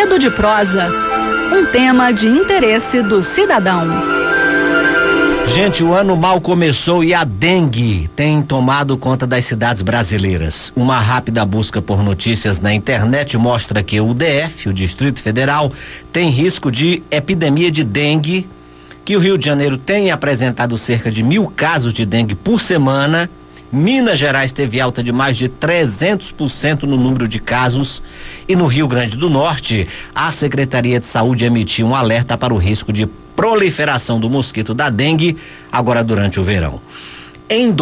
Dedo de Prosa, um tema de interesse do cidadão. Gente, o ano mal começou e a dengue tem tomado conta das cidades brasileiras. Uma rápida busca por notícias na internet mostra que o DF, o Distrito Federal, tem risco de epidemia de dengue, que o Rio de Janeiro tem apresentado cerca de 1.000 casos de dengue por semana. Minas Gerais teve alta de mais de 300% no número de casos, e no Rio Grande do Norte, a Secretaria de Saúde emitiu um alerta para o risco de proliferação do mosquito da dengue agora durante o verão. Em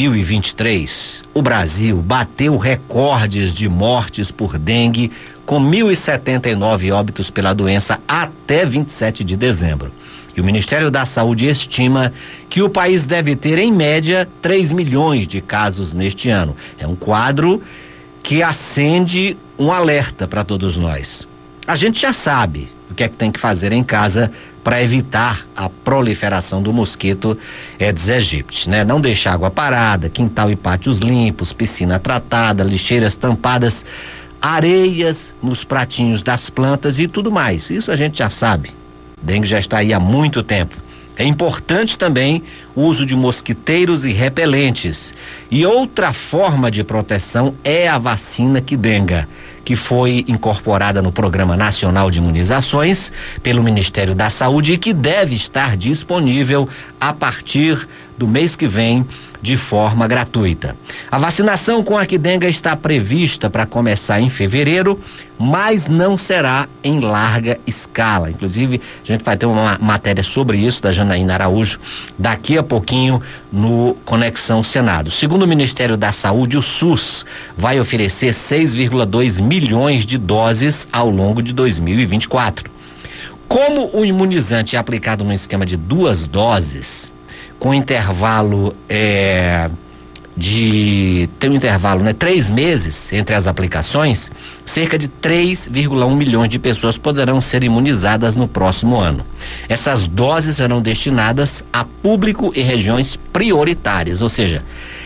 2023, o Brasil bateu recordes de mortes por dengue, com 1.079 óbitos pela doença até 27 de dezembro. E o Ministério da Saúde estima que o país deve ter, em média, 3 milhões de casos neste ano. É um quadro que acende um alerta para todos nós. A gente já sabe o que é que tem que fazer em casa para evitar a proliferação do mosquito Aedes aegypti, né? Não deixar água parada, quintal e pátios limpos, piscina tratada, lixeiras tampadas, areias nos pratinhos das plantas e tudo mais. Isso a gente já sabe. Dengue já está aí há muito tempo. É importante também o uso de mosquiteiros e repelentes. E outra forma de proteção é a vacina Qdenga, que foi incorporada no Programa Nacional de Imunizações pelo Ministério da Saúde e que deve estar disponível a partir do mês que vem de forma gratuita. A vacinação com a Qdenga está prevista para começar em fevereiro, mas não será em larga escala. Inclusive, a gente vai ter uma matéria sobre isso da Janaína Araújo daqui a pouquinho no Conexão Senado. Segundo o Ministério da Saúde, o SUS vai oferecer 6,2 milhões de doses ao longo de 2024. Como o imunizante é aplicado no esquema de 2 doses, com intervalo tem um intervalo, 3 meses entre as aplicações, cerca de 3,1 milhões de pessoas poderão ser imunizadas no próximo ano. Essas doses serão destinadas a público e regiões prioritárias, ou seja,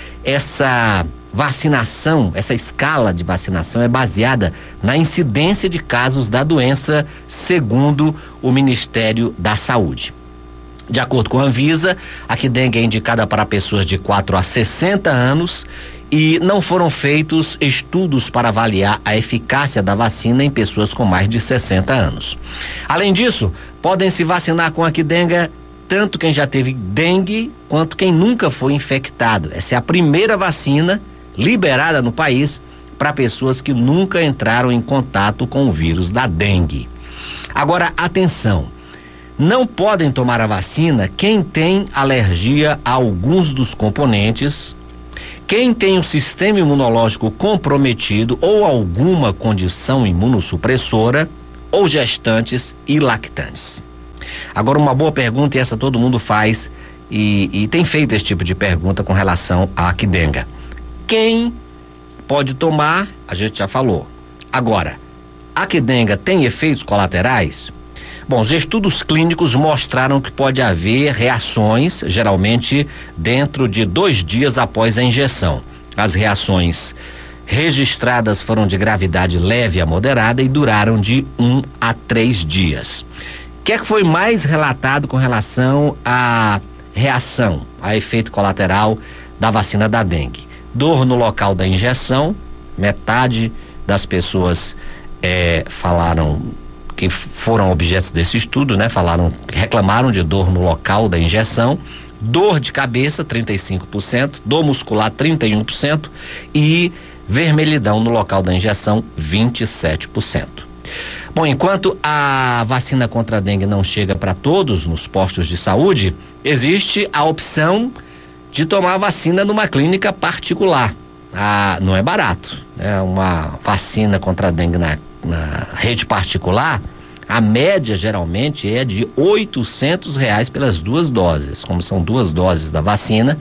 essa vacinação, essa escala de vacinação é baseada na incidência de casos da doença, segundo o Ministério da Saúde. De acordo com a Anvisa, a Qdenga é indicada para pessoas de 4 a 60 anos e não foram feitos estudos para avaliar a eficácia da vacina em pessoas com mais de 60 anos. Além disso, podem se vacinar com a Qdenga tanto quem já teve dengue quanto quem nunca foi infectado. Essa é a primeira vacina liberada no país para pessoas que nunca entraram em contato com o vírus da dengue. Agora, atenção! Não podem tomar a vacina quem tem alergia a alguns dos componentes, quem tem o sistema imunológico comprometido ou alguma condição imunossupressora, ou gestantes e lactantes. Agora, uma boa pergunta, e essa todo mundo faz e tem feito esse tipo de pergunta com relação à Qdenga. Quem pode tomar, a gente já falou. Agora, a Qdenga tem efeitos colaterais? Bom, os estudos clínicos mostraram que pode haver reações, geralmente dentro de 2 dias após a injeção. As reações registradas foram de gravidade leve a moderada e duraram de 1 a 3 dias. O que é que foi mais relatado com relação à reação, a efeito colateral da vacina da dengue? Dor no local da injeção, metade das pessoas falaram que foram objetos desse estudo, reclamaram de dor no local da injeção, dor de cabeça 35%, dor muscular 31% e vermelhidão no local da injeção 27%. Bom, enquanto a vacina contra a dengue não chega para todos nos postos de saúde, existe a opção de tomar a vacina numa clínica particular. Não é barato, né? Uma vacina contra a dengue na rede particular, a média geralmente é de R$800 pelas 2 doses. Como são 2 doses da vacina,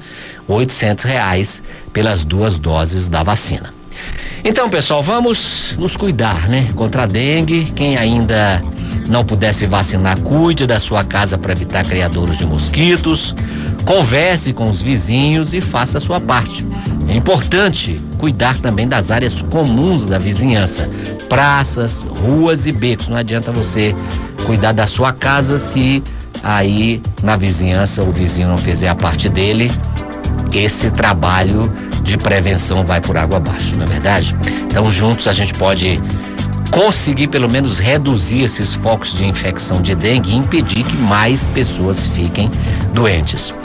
R$800 pelas 2 doses da vacina. Então, pessoal, vamos nos cuidar, contra a dengue. Quem ainda não puder se vacinar, cuide da sua casa para evitar criadouros de mosquitos. Converse com os vizinhos e faça a sua parte. É importante cuidar também das áreas comuns da vizinhança, praças, ruas e becos. Não adianta você cuidar da sua casa se aí na vizinhança o vizinho não fizer a parte dele. Esse trabalho de prevenção vai por água abaixo, não é verdade? Então juntos a gente pode conseguir pelo menos reduzir esses focos de infecção de dengue e impedir que mais pessoas fiquem doentes.